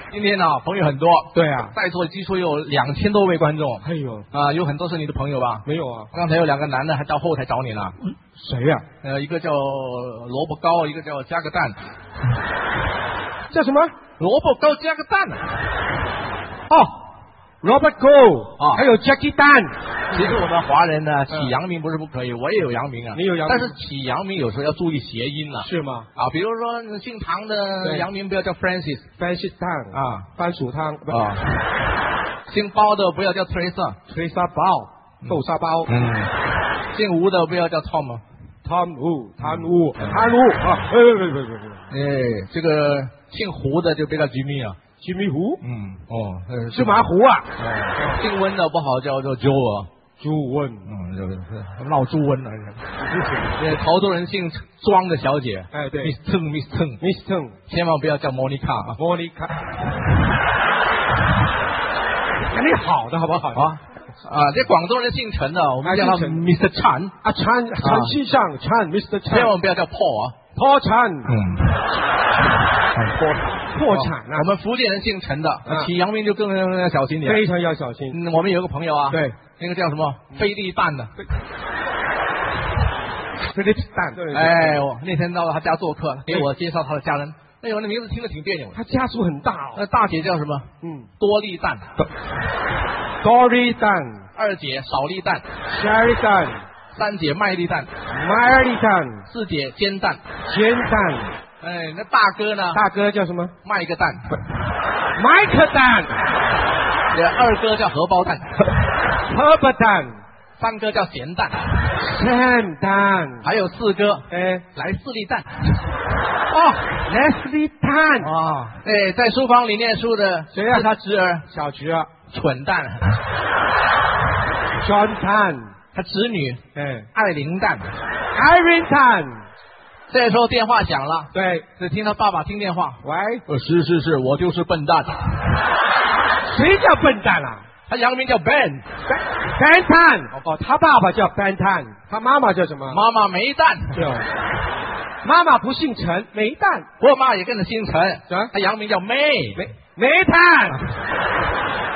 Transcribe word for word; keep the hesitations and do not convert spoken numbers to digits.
今天呢、啊、朋友很多， 对啊， 在座几乎有两千多位观众。 哎呦啊，有很多是你的朋友吧？ 没有啊， 刚才有两个男的还到后台找你呢。 嗯、谁呀、啊？ 呃，一个叫萝卜糕，一个叫加个蛋。 叫什么？ 萝卜糕加个蛋。 哦。Robert Go 啊， 还有 Jackie 蛋。 其实我们华人呢，起洋名不是不可以，我也有洋名啊。 你有洋名， 但是起洋名有时候要注意谐音了。 是吗？ 啊，比如说姓唐的洋名不要叫 Francis，Francis 汤啊， 番薯汤啊。姓包的不要叫 Teresa，Teresa 包，豆沙包。 嗯。姓吴的不要叫 Tom，Tom 吴，贪污，贪污啊！哎哎哎哎，这个姓胡的就别叫居密啊。 居密湖， 嗯，哦，呃、 是麻湖啊。 哦，姓温的不好叫做周啊， 朱温， 嗯，这个闹朱温了。这好多人姓庄的小姐， 哎，对 ，Miss Teng，Miss Teng，Miss Teng， 千万不要叫莫妮卡啊， 莫妮卡，肯定好的，好不好？ 啊啊，这广东人姓陈的，我们叫他 Mister Chan 啊，陈陈先生，Chan，Mister Chan， 千万不要叫 Paul 啊 ，Paul Chan， 嗯，破产。 破产啊！ 我们福建人姓陈的，啊、起洋名就更要小心点， 非常要小心。 嗯，我们有个朋友啊， 对， 那个叫什么飞利蛋的， 飞利蛋。对。 哎，我那天到他家做客，给我介绍他的家人。哎呦，那名字听着挺别扭的。 他家族很大哦。 那大姐叫什么？ 嗯， 多利蛋。 多利蛋。 二姐少利蛋。 Sherry 蛋。 三姐麦粒蛋。 麦粒蛋。 四姐煎蛋。 煎蛋。 哎，那大哥呢？ 大哥叫什么？ 麦个蛋。 麦克蛋。 这二哥叫荷包蛋。 荷包蛋。 三哥叫咸蛋。 咸蛋。 还有四哥， 哎， 莱斯利蛋。 哦，莱斯利蛋。 啊，哎，在书房里念书的谁呀？ 他侄儿小侄儿。 蠢蛋。 蠢蛋。 他侄女， 哎， 艾琳蛋。 艾琳蛋。 这时候电话响了， 对， 只听他爸爸听电话， 喂， 呃，是是是，我就是笨蛋。 谁叫笨蛋啊？ 他洋名叫 Ben，Ben Ben 蛋。哦，他爸爸叫 Ben 蛋，他妈妈叫什么？ 妈妈没蛋。 对，妈妈不姓陈，没蛋。 我妈也跟着姓陈， 啊， 他洋名叫梅， 梅梅蛋。